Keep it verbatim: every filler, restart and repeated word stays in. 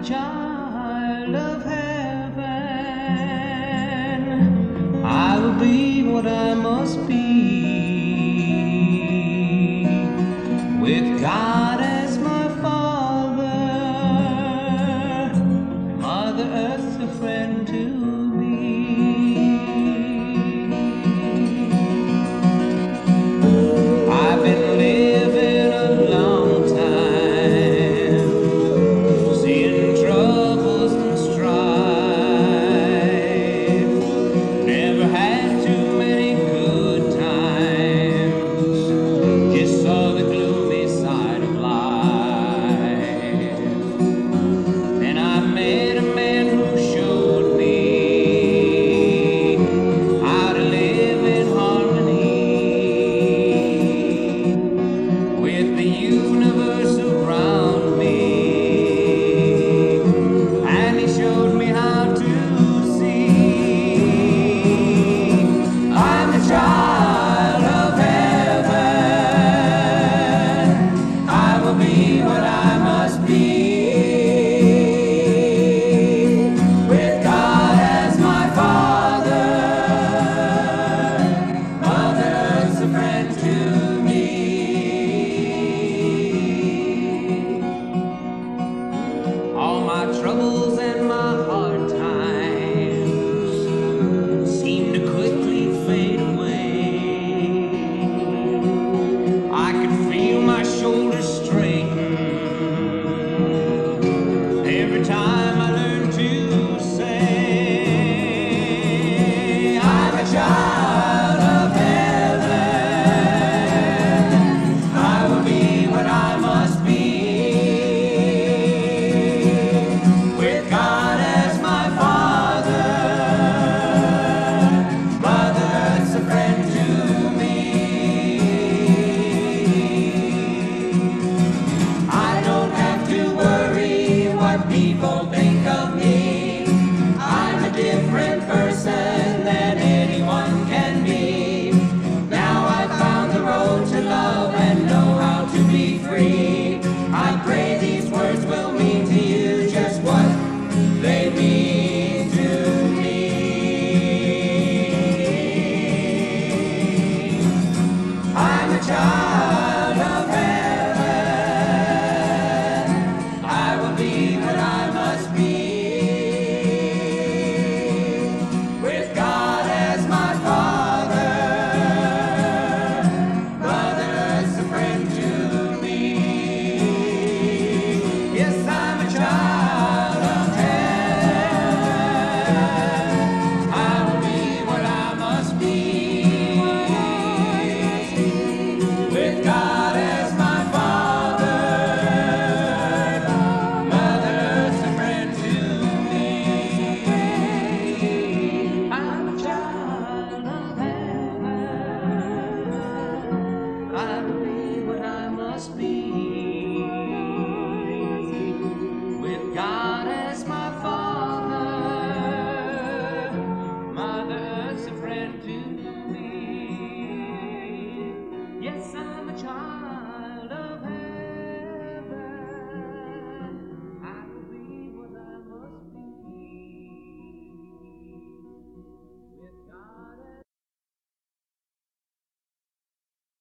child of heaven. I will be what I must be, with God as my Father, Mother Earth's a friend to me. I've been living a long time, seeing troubles and strife. Never had too many good times, just saw the gloomy side of life. Then I met a man who showed me how to live in harmony with the universe around me, and he showed me how to see I'm the child of heaven. I will be what I must be, with God as my Father, Mother Earth's a friend to me. All my troubles and my hard times seem to quickly fade away. I can feel my shoulders straighten every time I learn to say I'm a child of heaven. I will be what I must be, with God as my Father, Mother Earth's a friend to me. I don't have to worry what people think of me. I'm a different person than anyone can be. Now I've found the road to love and know how to be free. I pray these words will mean to you just what they mean to me. I'm a child of heaven. I will be what I must be, with God as my Father, Mother Earth's a friend to me. Yes, I'm a child of heaven. I will be what I must be, with God as my Father, Mother Earth's a friend to me. I'm a child of heaven. I will be what I must be, with God as my Father, Mother Earth's a friend to me. Yes, I'm a child